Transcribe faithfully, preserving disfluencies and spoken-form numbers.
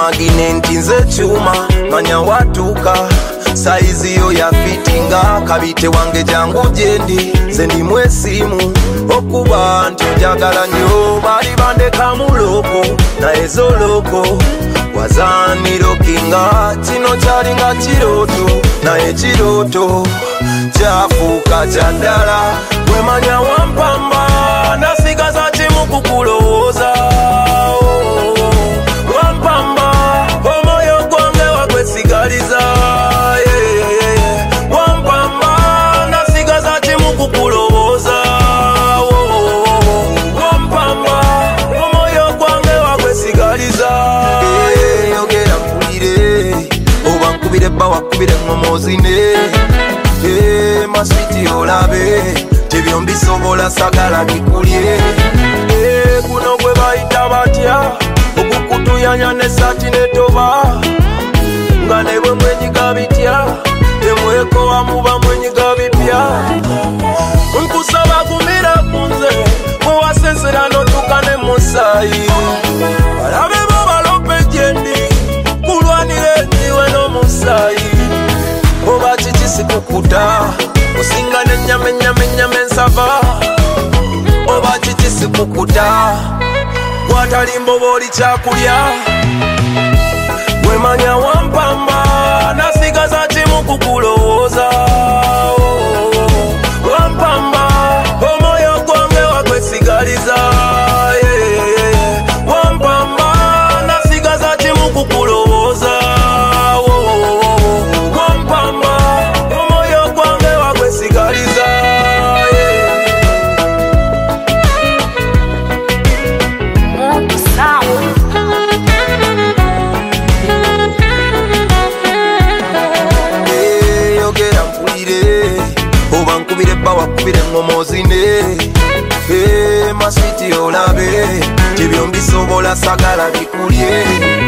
maginenti nze chuma manya watuka saizi yo ya fitinga kabite wange jangu jendi nze ndi mwesimu okuba nti njagala nnyo bali bandeka muloko naye zoloko wazanirokinga kino kyalinga kiroto naye kiroto kyafuuka kya ddala wemanya wampamba nasigaza kimu kukulowooza wampamba omwoyo gwange wagwesigaliza wampamba nasigaza kimu kukulowooza wampamba omwoyo gwange wagwesigaliza yogera mpulire oba nkubire bba wakubire ngomozine maswiti olabe tebyombi sobola sagala bikulye kuno gwe bayita batya okukutuyanya nesati netoba nga ne bwe mwenyiga bitya temwekowa muba mwenyiga bipya nkusaba kumira kunze muwasensera notukane musayi balabe bo balope gyendi kulwanire ndiwe n'omusayi oba kiki sikukuta osinga n'ennyama ennyama ennyama ensava oba kiki sikukuta gwatalimba oba oli kyakulya wemanya wampamba nasigaza kimu kukulowooza wampamba omwoyo gwange wagwesigaliza wampamba nasigaza kimu kukulowooza wampamba omwoyo gwange wagwesigaliza yogera mpulire oba nkubire bba wakubire ngomozine maswiti olabe tebyombi sobola sagala bikulye